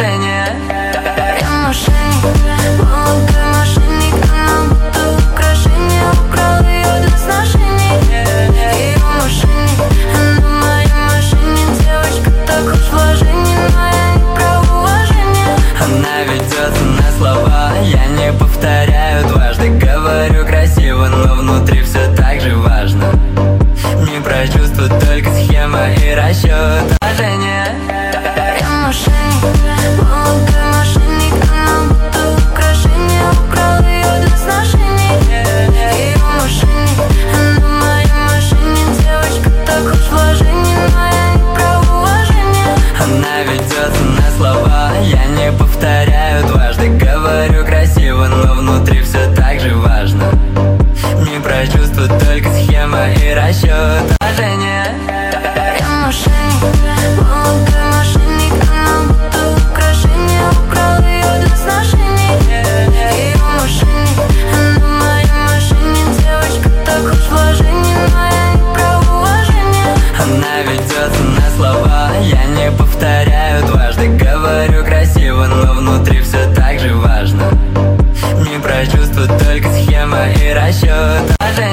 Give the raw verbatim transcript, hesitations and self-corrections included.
предложение. Я мошенник, молодой мошенник, она будто украшение. Украл ее для сношений. Ее мошенник, она моя мошенник. Девочка так уж вложений, но я не про уважение. Она ведется на слова, я не повторяю дважды. Говорю красиво, но внутри все так же важно. Не про чувства, только схема и расчет. Предложение. Я мошенник, молодой мошенник, она будто украшение. Украл ее для сношений. Ее мошенник, она моя мошенник. Девочка так уж вложений, но я не про уважение. Она ведется на слова, я не повторяю дважды. Говорю красиво, но внутри все так же важно. Не про чувства, только схема и расчет. Предложение. Я мошенник, молодой мошенник, она будто украшение. Украл ее для сношений. Ее мошенник, она моя мошенник. Девочка так уж вложений, но я не про уважение. Она ведется на слова,